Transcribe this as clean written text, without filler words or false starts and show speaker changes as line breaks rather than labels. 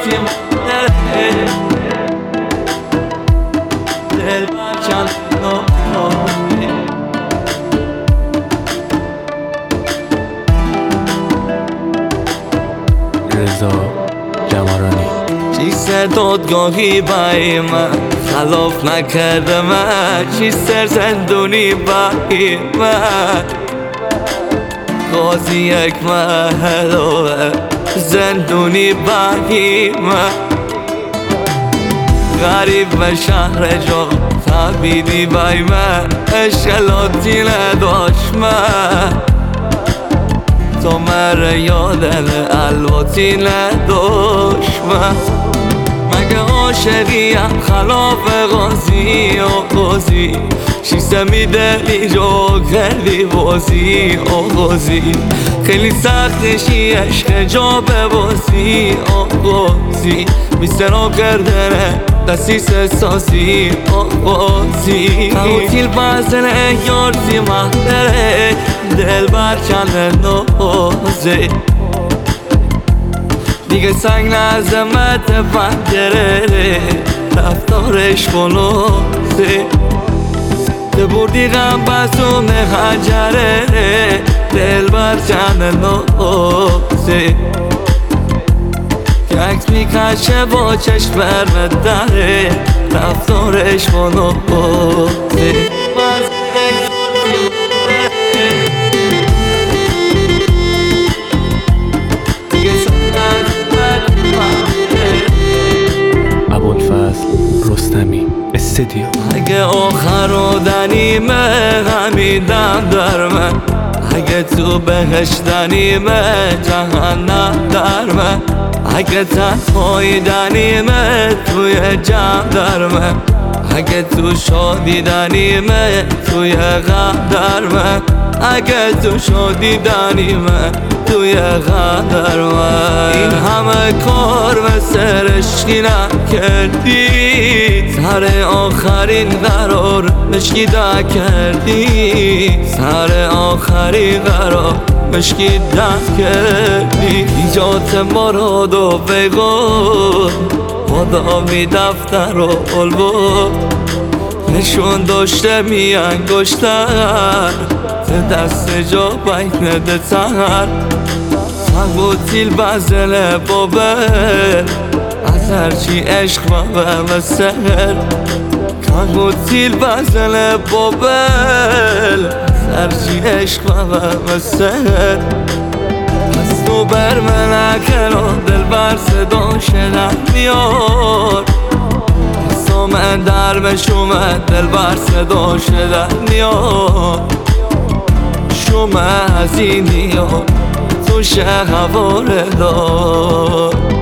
یارتیم دل برکن
رضا جمارانی
چیست دادگاهی بای من خلاف نکرده من چیست زندونی بای من قاضی یک محلوه زندونی بای من غریب به شهر جا تبیدی بای من اشکالاتی نداشت من تو مره یادن الواتی نداشت من مگه عاشقیم خلاف قاضی و قاضی شیسته میدلی جو خیلی بازی آغازی خیلی سختشی عشق جا به بازی آغازی میسترا کردنه دستیس احساسی آغازی قوتیل بزنه یارتی محتره دل برکنه نازه دیگه سنگ نزمت پنجره رفتارش کنوزه ده بردی غم بسوم خنجره دل برکنه نازه که عکس میکشه با چشم برمدره رفتارش کنوزه
ابوالفضل رستمی استدیو
اگه آخر و دنیمه غمیدم در من اگه تو بهشتنیمه جهنم در من اگه تنهایی دنیمه توی جمع در من اگه تو شادی دنیمه توی غم در من اگه تو شادی دنیمه توی غم در من این همه کار به سرشکی نکردی سر آخرین قرار مشکیده کردی سر آخرین قرار مشکیده کردی ایجات مراد و بگو مدامی دفتر و قلبو نشون داشته می انگشتر دست جا بین دتر سنگ و تیل بزل بابل از هرچی عشق و سر سنگ و تیل بزل بابل از هرچی عشق و سر پس تو بر من نکن دل بر صدا شدن میار من در بشومه دل بر صدا شدن میار شومه هزینی ها تو شه هواره دار